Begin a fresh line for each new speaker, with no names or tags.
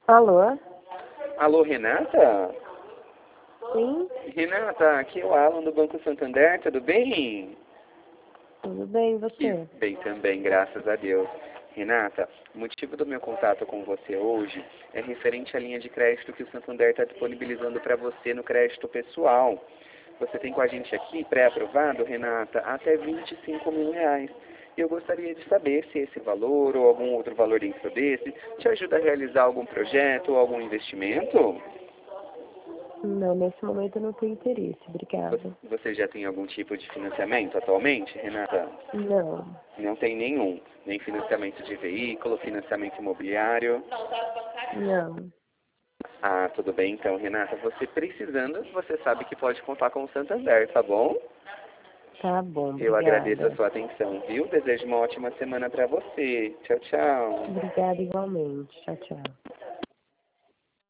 Alô?
Alô, Renata?
Sim?
Renata, aqui é o Alan do Banco Santander, tudo bem?
Tudo bem, e
Que
você?
bem também, graças a Deus. Renata, o motivo do meu contato com você hoje é referente à linha de crédito que o Santander está disponibilizando para você no crédito pessoal. Você tem com a gente aqui, pré-aprovado, Renata, até R$ 25.000. E eu gostaria de saber se esse valor ou algum outro valor dentro desse te ajuda a realizar algum projeto ou algum investimento?
Não, nesse momento eu não tenho interesse, obrigada.
Você já tem algum tipo de financiamento atualmente, Renata?
Não,
Não tem nenhum. Nem financiamento de veículo, financiamento imobiliário.
não.
Ah, tudo bem então, Renata. Você precisando, você sabe que pode contar com o Santander, tá bom?
Tá bom,
Eu agradeço a
obrigada.
sua atenção, viu? Desejo uma ótima semana para você. Tchau, tchau.
Obrigada igualmente. Tchau, tchau.